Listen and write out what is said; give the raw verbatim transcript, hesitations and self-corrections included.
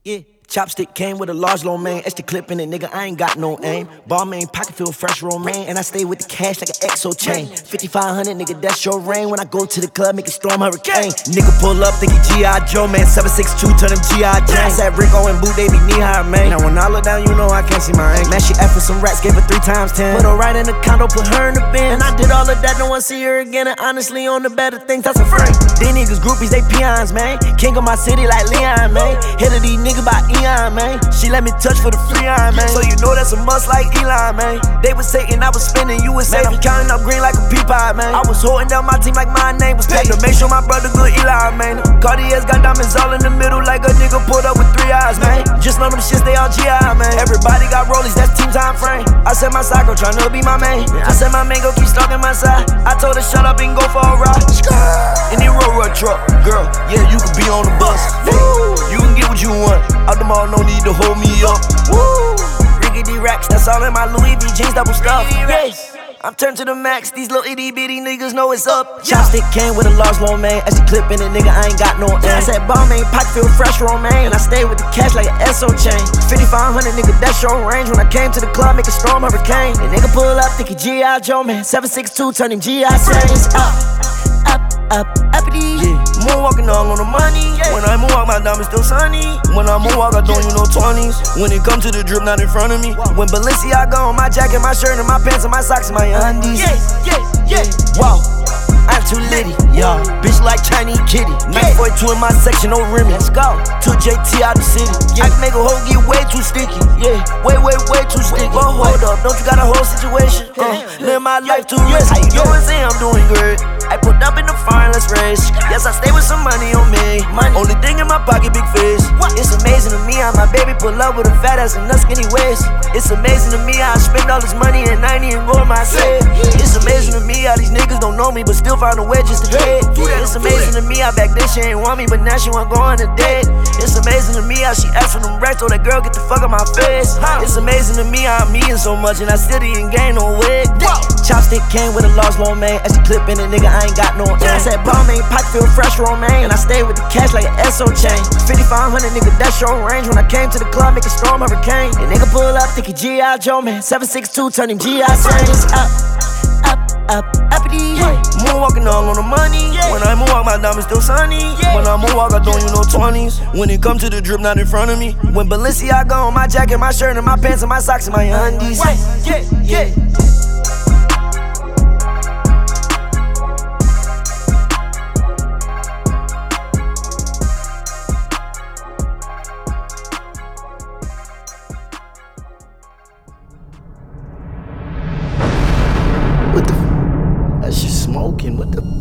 Yeah. Chopstick came with a large low man. Extra clip in it, nigga, I ain't got no aim. Ball main, pocket feel fresh, romaine. And I stay with the cash like an exo chain. fifty-five hundred, nigga, that's your rain. When I go to the club, make it storm hurricane. Nigga pull up, think he G I Joe, man. seven six two, turn him G I Jane. Said Rico and Boo, they be knee high, man. Now when I look down, you know I can't see my aim. Man, she F with some rats, gave her three times ten. Put her right in the condo, put her in the bin. And I did all of that, no one see her again. And honestly, on the better things, that's a frame. These niggas groupies, they peons, man. King of my city like Leon, man. Hit of these niggas by Eon, man. She let me touch for the free iron, man. So you know that's a must like Elon, man. They was saying I was spinning, you was safe. I'm counting up green like a pea pie, man. I was holding down my team like my name was paid. To make sure my brother good Elon, man. Cartier's got diamonds all in the middle like a nigga pulled up with three eyes, man. Just know them shits, they all G I, man. Everybody got rollies, that's team time frame. I said my cycle tryna be my main. I said my man go keep stalking my side. I told her shut up and go for a ride. In the road road truck, girl, yeah, you can be on the bus. You can get what you want. Out the mall, no need to hold me up. Woo! Riggedy racks, that's all in my Louis V jeans, double stuff. Yes, I'm turned to the max. These little itty bitty niggas know it's up. Chopstick came with a large low man. As a clip in it, nigga, I ain't got no aim. I said ball main, pocket feel fresh, romaine. And I stay with the cash like an S O chain. fifty-five hundred, nigga, that's your range. When I came to the club, make a storm hurricane. The nigga pull up, think he G I Joe, man. seven six two, turn him G I James. Up, up, up, uppity. Yeah. Moonwalking all on the money. Yeah. When I moonwalk, my diamonds still sunny. When I moonwalk, I don't you know twenties. When it come to the drip, not in front of me. When Balenciaga on my jacket, my shirt, and my pants, and my socks, and my undies. Yeah, yeah, yeah. Wow, I'm too litty, y'all. Bitch like Chinese kitty. nine forty-two in my section, no rim. Let's go. two J T out the city. Yeah. I can make a hoe get way too sticky. Yeah, way, way, way too sticky. But hold up, don't you got a whole situation? Uh, live my life too risky. How you doing? Say I'm doing good. I put up in the fire, let's race. Yes, I stay with some money on me. Money. Only thing in my pocket, big face. What? It's amazing to me how my baby pull up with a fat ass and a skinny waist. It's amazing to me how I spend all this money and ninety and roll my safe. It's amazing to me how these niggas don't know me but still find a way just to hate. It's amazing to me how back then she ain't want me but now she want go on a date. It's amazing to me how she asked for them racks, told that girl get the fuck out my face. It's amazing to me how I'm eating so much and I still didn't gain no weight. Chopstick came with a large low man. As a clip in it, nigga, I ain't got no aim. I said ball main, pocket feel fresh, romaine. And I stay with the cash like an S O chain. fifty-five hundred, nigga, that's your range. When I came to the club, make a storm hurricane. The nigga pull up, think he G I Joe, man. seven six two, turn him G I James. Up, up, up, uppity. Yeah. Moonwalking all on the money. Yeah. When I moonwalk, my diamonds still sunny. Yeah. When I moonwalk, I don't you know twenties. When it come to the drip, not in front of me. When Balenciaga on my jacket, my shirt, and my pants, and my socks, and my undies. Yeah, yeah, yeah. What the? That's just smoking. What the?